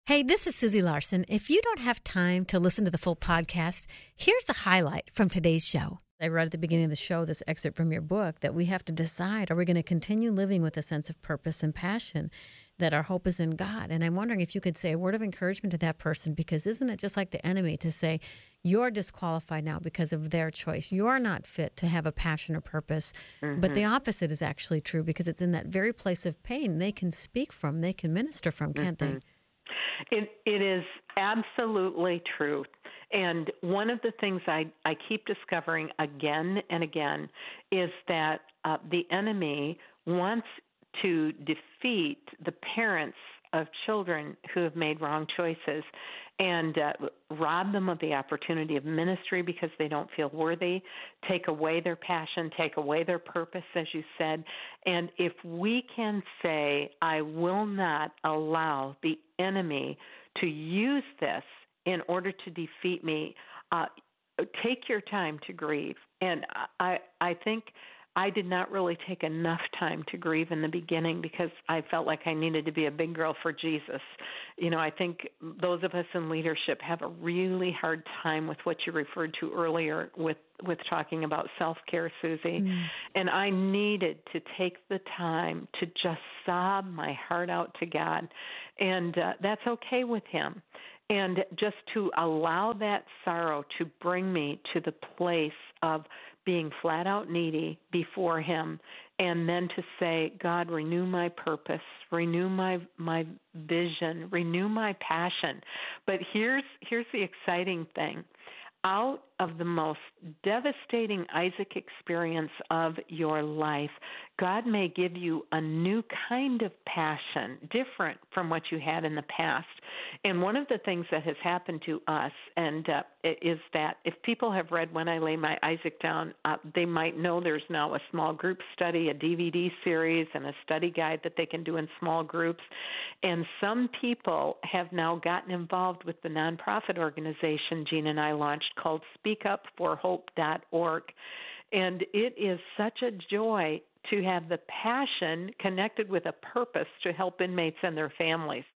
Hey, this is Susie Larson. If you don't have time to listen to the full podcast, here's a highlight from today's show. I wrote at the beginning of the show this excerpt from your book that we have to decide, are we going to continue living with a sense of purpose and passion, that our hope is in God? And I'm wondering if you could say a word of encouragement to that person, because isn't it just like the enemy to say, you're disqualified now because of their choice. You're not fit to have a passion or purpose. Mm-hmm. But the opposite is actually true, because it's in that very place of pain they can speak from, they can minister from, can't they? It is absolutely true. And one of the things I keep discovering again and again is that the enemy wants to defeat the parents of children who have made wrong choices and rob them of the opportunity of ministry because they don't feel worthy, take away their passion, take away their purpose, as you said. And if we can say, I will not allow the enemy to use this in order to defeat me, take your time to grieve. And I think I did not really take enough time to grieve in the beginning because I felt like I needed to be a big girl for Jesus. You know, I think those of us in leadership have a really hard time with what you referred to earlier with talking about self-care, Susie. And I needed to take the time to just sob my heart out to God. And that's okay with Him. And just to allow that sorrow to bring me to the place of being flat out needy before Him, and then to say, God, renew my purpose, renew my vision, renew my passion. But here's the exciting thing. Out of the most devastating Isaac experience of your life, God may give you a new kind of passion, different from what you had in the past. And one of the things that has happened to us is that if people have read When I Lay My Isaac Down, they might know there's now a small group study, a DVD series, and a study guide that they can do in small groups. And some people have now gotten involved with the nonprofit organization Gene and I launched called SpeakUpForHope.org. And it is such a joy to have the passion connected with a purpose to help inmates and their families.